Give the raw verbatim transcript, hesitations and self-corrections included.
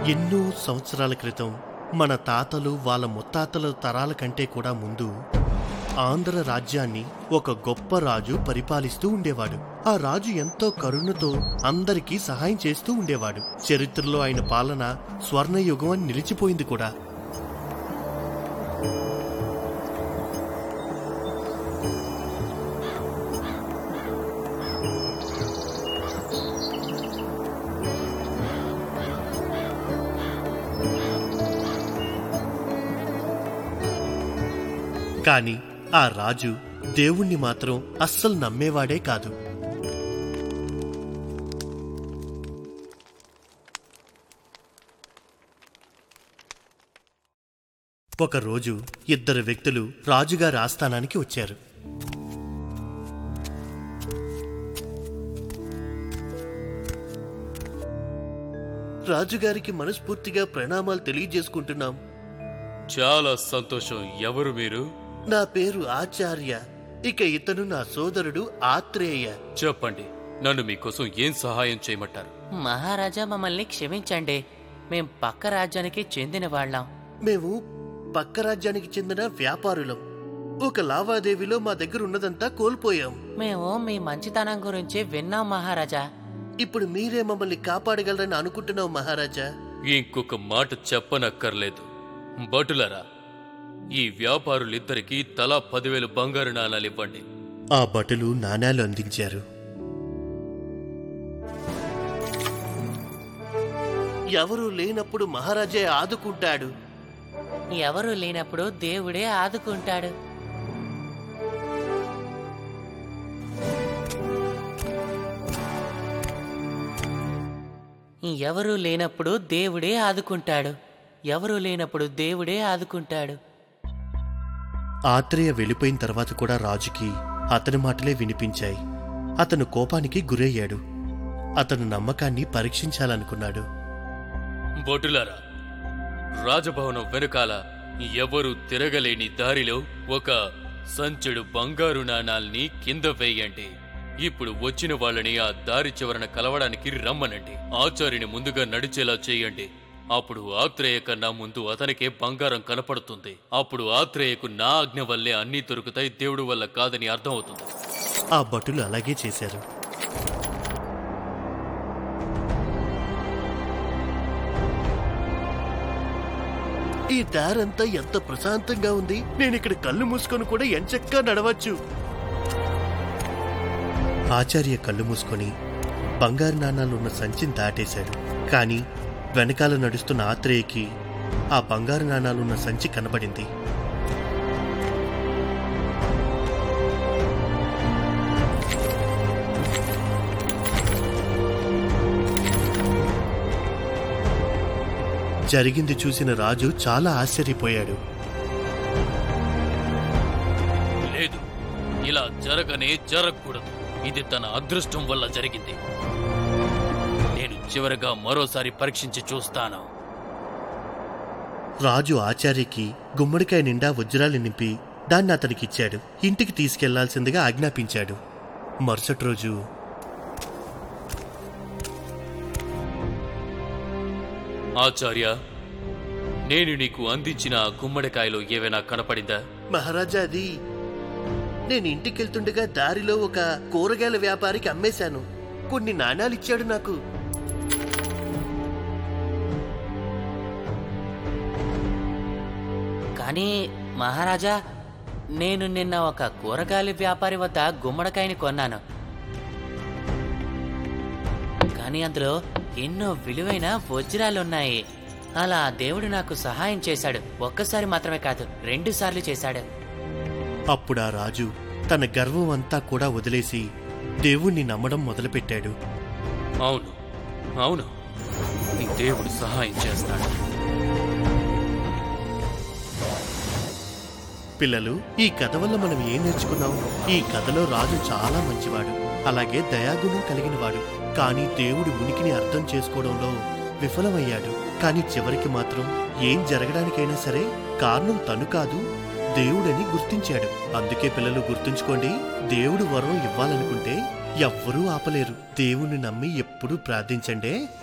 ఎన్నో సంవత్సరాల క్రితం మన తాతలు వాళ్ళ ముత్తాతల తరాల కంటే కూడా ముందు ఆంధ్ర రాజ్యాన్ని ఒక గొప్ప రాజు పరిపాలిస్తూ ఉండేవాడు. ఆ రాజు ఎంతో కరుణతో అందరికీ సహాయం చేస్తూ ఉండేవాడు. చరిత్రలో ఆయన పాలన స్వర్ణయుగం అని నిలిచిపోయింది కూడా. కాని ఆ రాజు దేవుణ్ణి మాత్రం అస్సలు నమ్మేవాడే కాదు. ఒకరోజు ఇద్దరు వ్యక్తులు రాజుగారి ఆస్థానానికి వచ్చారు. రాజుగారికి మనస్ఫూర్తిగా ప్రణామాలు తెలియజేసుకుంటున్నాం. చాలా సంతోషం. ఎవరు మీరు? నా పేరు ఆచార్య. ఇక ఇతను నా సోదరుడు ఆత్రేయ. చెప్పండి, నన్ను మీకోసం ఏం సహాయం చేయమంటారు? మహారాజా, మమ్మల్ని క్షమించండి. మేం పక్క రాజ్యానికి చెందిన వాళ్ళం. మేము పక్క రాజ్యానికి చెందిన వ్యాపారులం. ఒక లావాదేవీలో మా దగ్గర ఉన్నదంతా కోల్పోయాం. మేము మీ మంచితనం గురించి విన్నాం మహారాజా. ఇప్పుడు మీరే మమ్మల్ని కాపాడగలరని అనుకుంటున్నాం మహారాజా. ఇంకొక మాట చెప్పనక్కర్లేదు. భటులరా, ఈ వ్యాపారులిద్దరికీ తలా పదివేలు బంగారు నాణాలు ఇవ్వండి. ఆ భటులు నాణాలు అందించారు. ఎవరూ లేనప్పుడు మహారాజే ఆదుకుంటాడు. ఎవరూ లేనప్పుడు దేవుడే ఆదుకుంటాడు. ఎవరూ లేనప్పుడు దేవుడే ఆదుకుంటాడు. ఎవరూ లేనప్పుడు దేవుడే ఆదుకుంటాడు. ఆత్రేయ వెళ్ళిపోయిన తర్వాత కూడా రాజుకి అతని మాటలే వినిపించాయి. అతను కోపానికి గురయ్యాడు. అతను నమ్మకాన్ని పరీక్షించాలనుకున్నాడు. భటులారా, రాజభవనం వెనుకాల ఎవరు తిరగలేని దారిలో ఒక సంచెడు బంగారు నాణాల్ని కింద వేయండి. ఇప్పుడు వచ్చిన వాళ్ళని ఆ దారి చివరన కలవడానికి రమ్మనండి. ఆచార్యుని ముందుగా నడిచేలా చేయండి. అప్పుడు ఆత్రేయ కన్నా ముందు అతనికే బంగారం కనపడుతుంది. అప్పుడు ఆత్రేయకు నా ఆజ్ఞ వల్లే అన్నీ దొరుకుతాయి, దేవుడు వల్ల కాదని అర్థం అవుతుంది. ఆ భటులు అలాగే చేశారు. ఈ దారంతా ఎంత ప్రశాంతంగా ఉంది. నేను ఇక్కడ కళ్ళు మూసుకొని కూడా ఎంచక్కా నడవచ్చు. ఆచార్య కళ్ళు మూసుకొని బంగారు నాణాలున్న సంచిని దాటేశాడు. కాని వెనకాల నడుస్తున్న ఆత్రేయకి ఆ బంగారు నాణాలున్న సంచి కనబడింది. జరిగింది చూసిన రాజు చాలా ఆశ్చర్యపోయాడు. లేదు, ఇలా జరగనే జరగకూడదు. ఇది తన అదృష్టం వల్ల జరిగింది. నేను చివరగా మరోసారి పరీక్షించి చూస్తాను. రాజు ఆచార్యకి గుమ్మడికాయ నిండా వజ్రాలు నింపి దాన్ని అతనికిచ్చాడు. ఇంటికి తీసుకెళ్లాల్సిందిగా ఆజ్ఞాపించాడు. మరుసటి రోజు ఆచార్య, నేను నీకు అందించిన గుమ్మడికాయలో ఏవైనా కనపడిందా? మహారాజా, అది నేను ఇంటికెళ్తుండగా దారిలో ఒక కూరగాయల వ్యాపారికి అమ్మేశాను. కొన్ని నాణాలిచ్చాడు నాకు. కానీ మహారాజా, నేను నిన్న ఒక కూరగాయల వ్యాపారి వద్ద గుమ్మడికాయని కొన్నాను. కానీ అందులో ఎన్నో విలువైన వజ్రాలున్నాయి. అలా దేవుడు నాకు సహాయం చేశాడు. ఒక్కసారి మాత్రమే కాదు, రెండు సార్లు చేశాడు. అప్పుడా రాజు తన గర్వం అంతా కూడా వదిలేసి దేవుణ్ణి నమ్మడం మొదలుపెట్టాడు. అవును అవును దేవుడు సహాయం చేస్తాడు. పిల్లలు, ఈ కథ వల్ల మనం ఏం నేర్చుకున్నాం? ఈ కథలో రాజు చాలా మంచివాడు, అలాగే దయాగుణం కలిగినవాడు. కానీ దేవుడి ఉనికిని అర్థం చేసుకోవడంలో విఫలమయ్యాడు. కానీ చివరికి మాత్రం ఏం జరగడానికైనా సరే కారణం తను కాదు, దేవుడని గుర్తించాడు. అందుకే పిల్లలు గుర్తుంచుకోండి, దేవుడు వరం ఇవ్వాలనుకుంటే ఎవ్వరూ ఆపలేరు. దేవుణ్ణి నమ్మి ఎప్పుడూ ప్రార్థించండి.